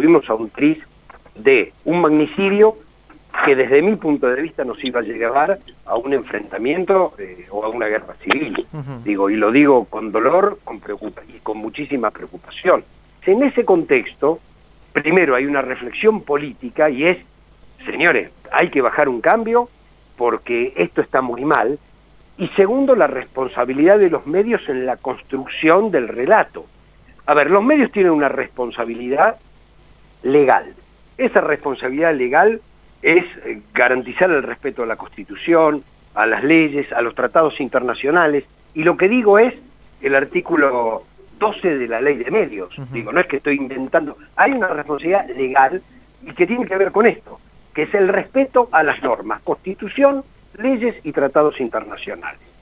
estuvimos a un tris de un magnicidio que desde mi punto de vista nos iba a llevar a un enfrentamiento o a una guerra civil. Digo, y lo digo con dolor, y con muchísima preocupación. En ese contexto, primero hay una reflexión política y es, señores, hay que bajar un cambio porque esto está muy mal. Y segundo, la responsabilidad de los medios en la construcción del relato. A ver, los medios tienen una responsabilidad legal. Esa responsabilidad legal es garantizar el respeto a la Constitución, a las leyes, a los tratados internacionales, y lo que digo es el artículo 12 de la Ley de Medios. Digo, no es que estoy inventando, hay una responsabilidad legal y que tiene que ver con esto, que es el respeto a las normas, Constitución, leyes y tratados internacionales.